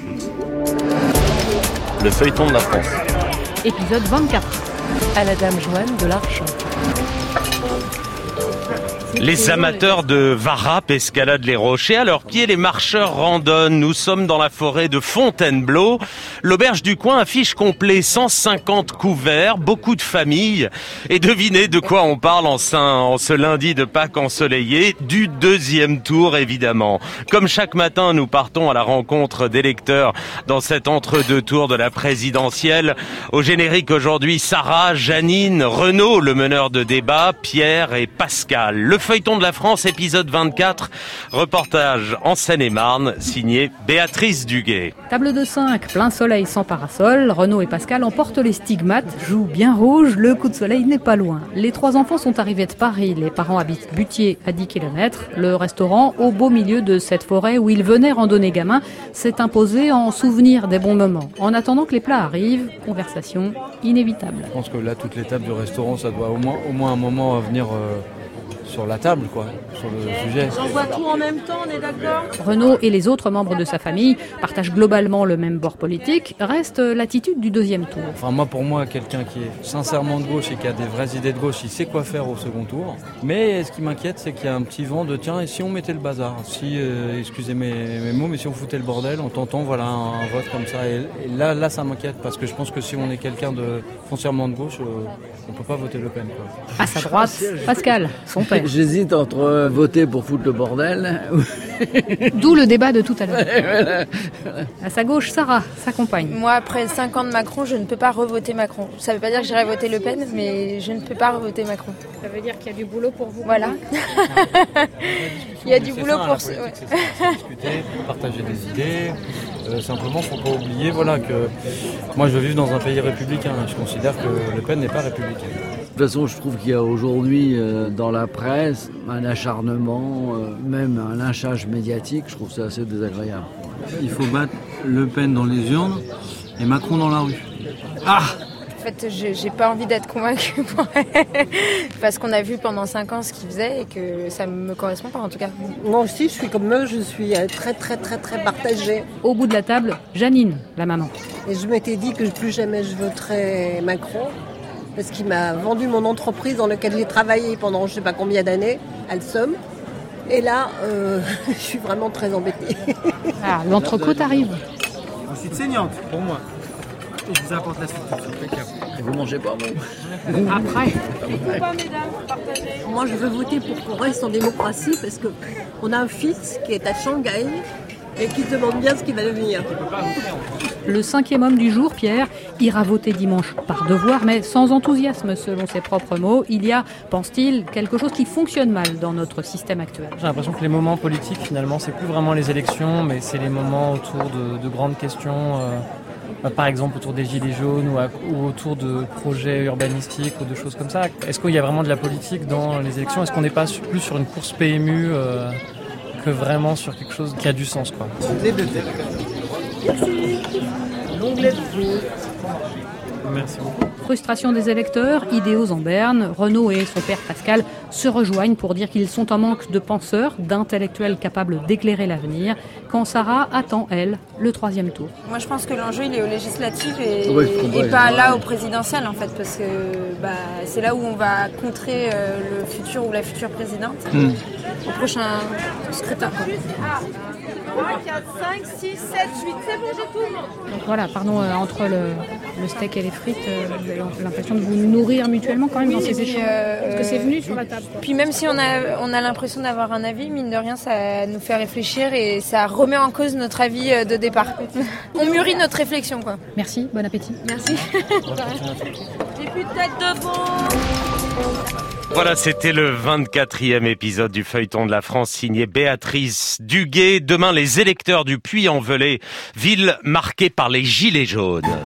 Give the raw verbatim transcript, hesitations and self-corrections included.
Le feuilleton de la France. Épisode vingt-quatre. À la Dame Joanne de l'Arche. Les amateurs de varap escaladent les rochers. À leurs pieds, les marcheurs randonnent. Nous sommes dans la forêt de Fontainebleau. L'auberge du coin affiche complet cent cinquante couverts, beaucoup de familles. Et devinez de quoi on parle en, Saint, en ce lundi de Pâques ensoleillé. Du deuxième tour, évidemment. Comme chaque matin, nous partons à la rencontre d'électeurs dans cet entre-deux tours de la présidentielle. Au générique aujourd'hui, Sarah, Janine, Renaud, le meneur de débat, Pierre et Pascal. Le feuilleton de la France, épisode vingt-quatre, reportage en Seine-et-Marne, signé Béatrice Duguay. Table de cinq, plein soleil sans parasol, Renaud et Pascal emportent les stigmates, jouent bien rouge, le coup de soleil n'est pas loin. Les trois enfants sont arrivés de Paris, les parents habitent Butier à dix kilomètres. Le restaurant, au beau milieu de cette forêt où ils venaient randonner gamin, s'est imposé en souvenir des bons moments. En attendant que les plats arrivent, conversation inévitable. Je pense que là, toutes les tables du restaurant, ça doit au moins, au moins un moment venir... Euh... sur la table, quoi, sur le sujet. J'envoie tout en même temps, on est d'accord ? Renaud et les autres membres de sa famille partagent globalement le même bord politique. Reste l'attitude du deuxième tour. Enfin, moi, pour moi, quelqu'un qui est sincèrement de gauche et qui a des vraies idées de gauche, il sait quoi faire au second tour. Mais ce qui m'inquiète, c'est qu'il y a un petit vent de tiens, et si on mettait le bazar ? Si, euh, excusez mes, mes mots, mais si on foutait le bordel, on t'entend, voilà, un, un vote comme ça. Et, et là, là, ça m'inquiète parce que je pense que si on est quelqu'un de foncièrement de gauche, euh, on peut pas voter Le Pen, quoi. À sa droite, Pascal, son père. J'hésite entre voter pour foutre le bordel. D'où le débat de tout à l'heure. À sa gauche, Sarah, sa compagne. Moi, après cinq ans de Macron, je ne peux pas revoter Macron. Ça ne veut pas dire que j'irai voter Le Pen, mais je ne peux pas revoter Macron. Ça veut dire qu'il y a du boulot pour vous. Voilà. Il y a du c'est boulot ça, pour... la politique, c'est ça, c'est discuter, partager des idées. Euh, simplement, faut pas oublier voilà, que moi, je veux vivre dans un pays républicain. Je considère que Le Pen n'est pas républicain. De toute façon, je trouve qu'il y a aujourd'hui euh, dans la presse un acharnement, euh, même un lynchage médiatique. Je trouve ça assez désagréable. Il faut battre Le Pen dans les urnes et Macron dans la rue. Ah ! En fait, je j'ai pas envie d'être convaincue parce qu'on a vu pendant cinq ans ce qu'il faisait et que ça me correspond pas en tout cas. Moi aussi, je suis comme eux, je suis très très très très partagée. Au bout de la table, Janine, la maman. Et je m'étais dit que plus jamais je voterais Macron parce qu'il m'a vendu mon entreprise dans laquelle j'ai travaillé pendant je sais pas combien d'années, Alstom. Et là, euh, je suis vraiment très embêtée. Ah, l'entrecôte arrive. Ensuite saignante pour moi. Et je vous apporte la suite. Et vous mangez pas, bon. Après. Moi, je veux voter pour qu'on reste en démocratie parce qu'on a un fils qui est à Shanghai et qui se demande bien ce qu'il va devenir. Le cinquième homme du jour, Pierre, ira voter dimanche par devoir, mais sans enthousiasme, selon ses propres mots. Il y a, pense-t-il, quelque chose qui fonctionne mal dans notre système actuel. J'ai l'impression que les moments politiques, finalement, c'est plus vraiment les élections, mais c'est les moments autour de, de grandes questions, euh, par exemple autour des gilets jaunes ou, à, ou autour de projets urbanistiques ou de choses comme ça. Est-ce qu'il y a vraiment de la politique dans les élections ? Est-ce qu'on n'est pas plus sur une course P M U euh, que vraiment sur quelque chose qui a du sens, quoi. Les deux têtes. Merci. L'onglet de fruits. Merci beaucoup. Frustration des électeurs, idéaux en berne, Renaud et son père Pascal se rejoignent pour dire qu'ils sont en manque de penseurs, d'intellectuels capables d'éclairer l'avenir, quand Sarah attend, elle, le troisième tour. Moi, je pense que l'enjeu, il est aux législatives et, Oui, je comprends, et pas ouais. là au présidentiel, en fait, parce que bah, c'est là où on va contrer euh, le futur ou la future présidente Mm. au prochain scrutin. trois, quatre, cinq, six, sept, huit, c'est bon, j'ai tout. Donc voilà, pardon, euh, entre le, le steak et les frites, euh, vous avez l'impression de vous nourrir mutuellement quand même dans Oui, ces et puis, échanges. euh, Parce que c'est venu sur la table. quoi. Puis même si on a, on a l'impression d'avoir un avis, mine de rien, ça nous fait réfléchir et ça remet en cause notre avis euh, de départ. On mûrit notre réflexion, quoi. Merci, bon appétit. Merci. J'ai plus de tête debout. Voilà, c'était le vingt-quatrième épisode du feuilleton de la France signé Béatrice Duguay. Demain, les électeurs du Puy-en-Velay, ville marquée par les gilets jaunes.